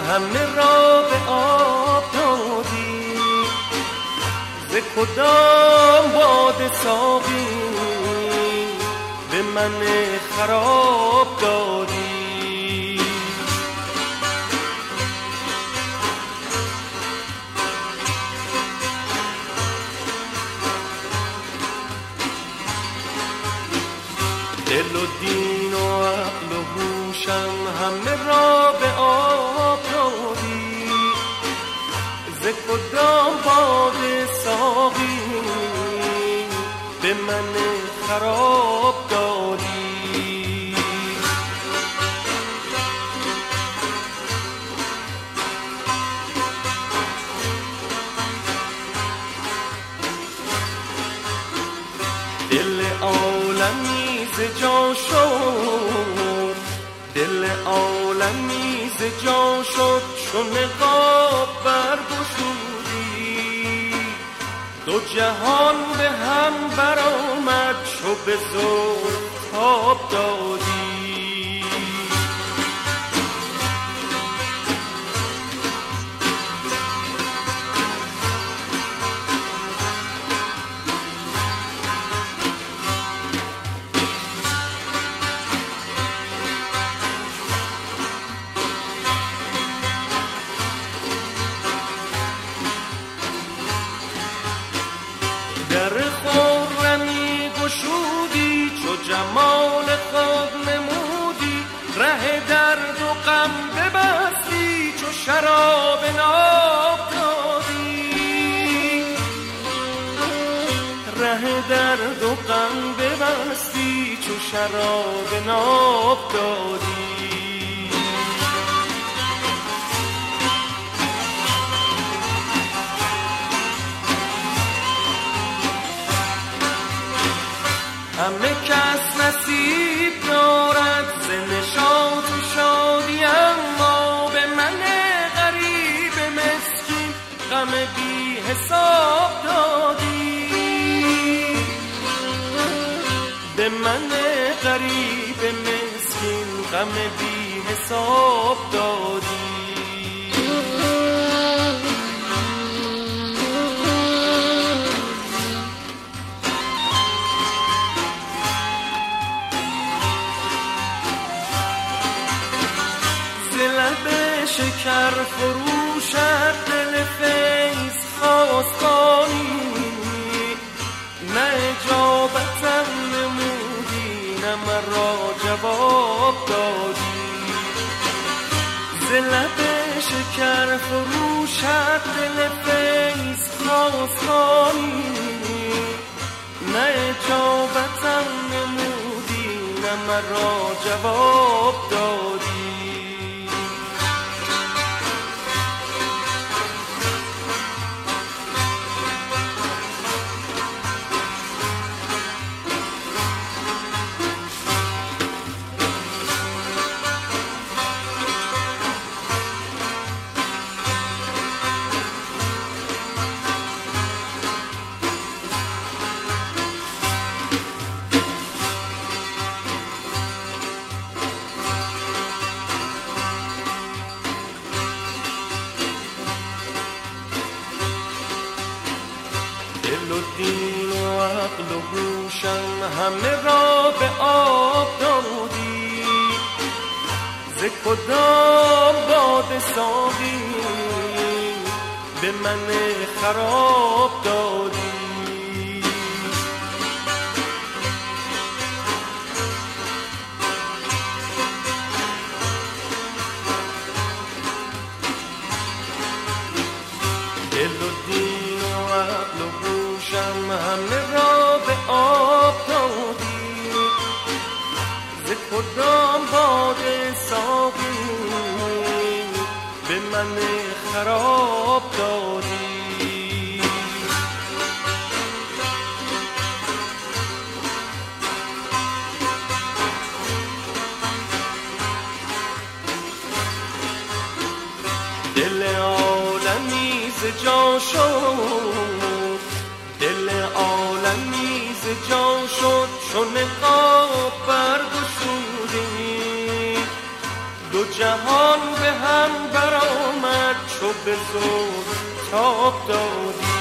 همه را به آب دادی، ز کدام باده ساقی به من خراب دادی. دل و دین و عقل و هوشم همه را به آب دادی، ز کدام باده ساقی به من خراب دادی. دل عالمی ز جا شد، دل عالمی ز جا شد، چون نقاب برگشودی، دو جهان به هم برآمد چو به زلف تاب دادی. در خرمی گشودی چو جمال خود نمودی، ره درد و غم ببستی چو شراب ناب دادی، ره درد و غم ببستی چو شراب ناب دادی. همه کس نصیب دارد ز نشاط و شادی، اما به من غریب مسکین غم بی حساب دادی، به من غریب مسکین غم بی حساب دادی. شکر فروشت دل فیض خواستانی، نه اجابتم نمودی نه مرا جواب دادی، ز لب شکر فروشت دل فیض خواستانی، نه اجابتم نمودی نه مرا جواب دادی. دل و دین و عقل و هوشم همه را به آب دادی، ز کدام باده ساقی به من خراب دادی. دل و دین و عقل و هوشم همه را به آب دادی، ز کدام باده ساقی به من خراب دادی. دل عالمی ز جا شد، دل عالمی ز جا شد، چون نقاب برگشودی، دو جهان به هم برآمد به زور تاب دادی.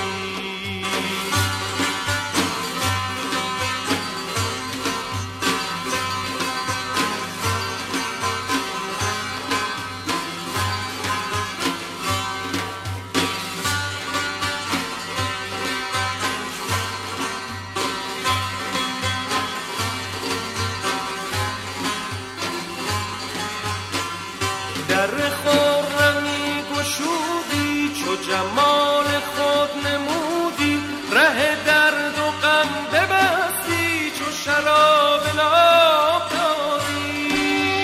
در خرمی گشودی چو جمال خود نمودی، ره درد و غم ببستی چو شراب ناب دادی.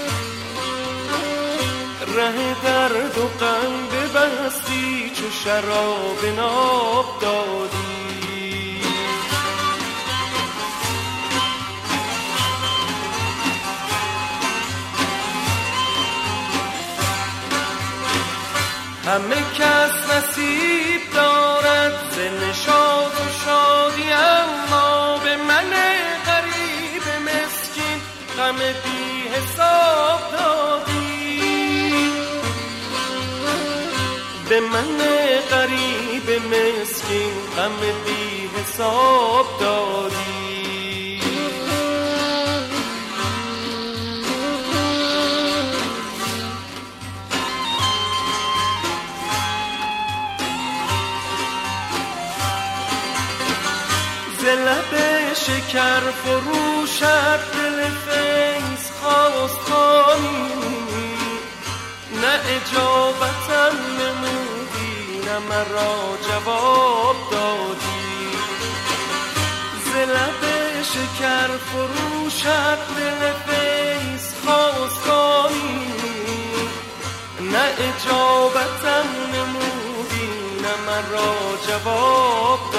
ره درد و غم ببستی چو شراب ناب دادی. همه کس نصیب دارد ز نشاط و شادی، اما به من غریب مسکین غم بی حساب دادی. به من غریب مسکین غم بی حساب دادی. ز لب شکر فروشت دل فیض خواست خوانی، نه اجابتم نمودی نه مرا جواب دادی. ز لب شکر فروشت دل فیض خواست خوانی، نه اجابتم نمودی نه مرا جواب